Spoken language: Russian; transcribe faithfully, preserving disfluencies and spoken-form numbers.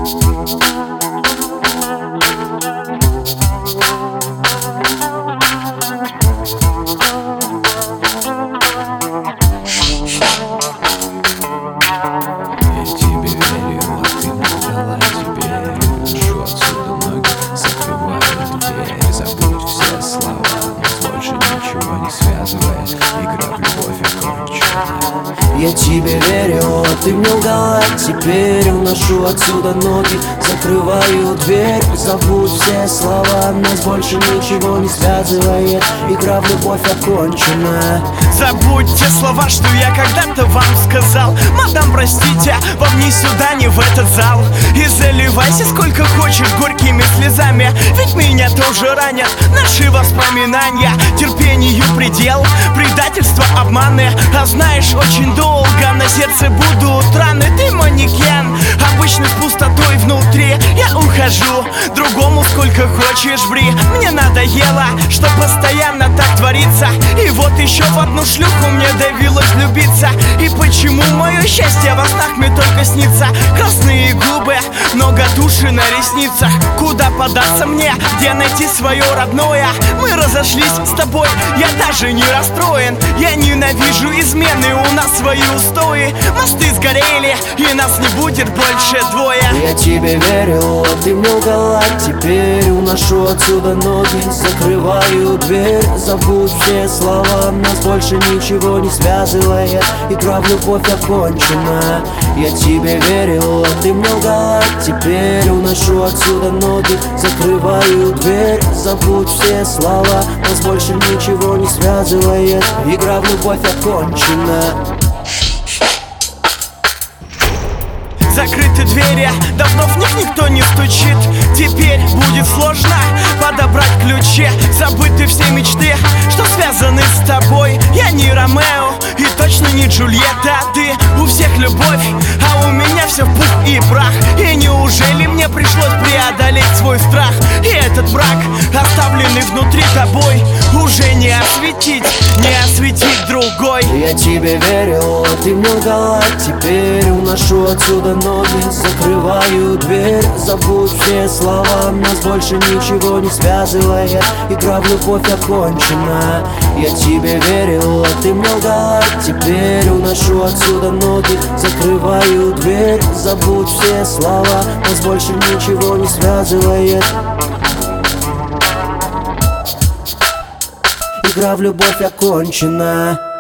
Я тебе верил, а ты мне лгала. Теперь уношу отсюда ноги, закрываю дверь. Забудь все слова, нас больше ничего не связывает. Игра в любовь окончена. Забудьте слова, что я когда-то вам сказал. Мадам, простите, вам не сюда, не в этот зал. И заливайся сколько хочешь горькими слезами, ведь меня тоже ранят наши воспоминания. Терпению предел, предательство, обманы. А знаешь, очень долго на сердце будут раны. Ты манекен, обычно с пустотой внутри. Я ухожу, другому сколько хочешь ври. Мне надоело, что постоянно так творится. И вот еще в одну шлюху мне довелось влюбиться. И почему мое счастье во снах мне только снится? Красные губы, много души на ресницах. Куда податься мне, где найти свое родное? Мы разошлись с тобой, я даже не расстроен. Я ненавижу измены, у нас свои устои. Мосты сгорели, и нас не будет больше двое. Я тебе верил, а ты мне лгала. Теперь уношу отсюда ноги, закрываю дверь. Забудь все слова, нас больше ничего не связывает. Игра в любовь окончена. Я тебе верил, а ты мне лгала. Теперь уношу отсюда ноги, закрываю дверь. Забудь все слова, нас больше ничего не связывает. Игра в любовь окончена. Закрыты двери, давно в них никто не стучит. Теперь будет сложно подобрать ключи. Забыты все мечты, что связаны с тобой. Я не Ромео и точно не Джульетта. Ты у всех любовь, а у меня все в пух и прах. И неужели мне пришлось преодолеть свой страх? И этот брак, оставленный внутри тобой, уже не осветить, не осветить другой. Я тебе верил, а ты мне лгала. Теперь уношу отсюда ноги, закрываю дверь. Забудь все слова, нас больше ничего не связывает. Игра в любовь окончена. Я тебе верил, а ты мне лгала. Теперь уношу отсюда ноги, закрываю дверь. Забудь все слова, нас больше ничего не связывает. Игра в любовь окончена.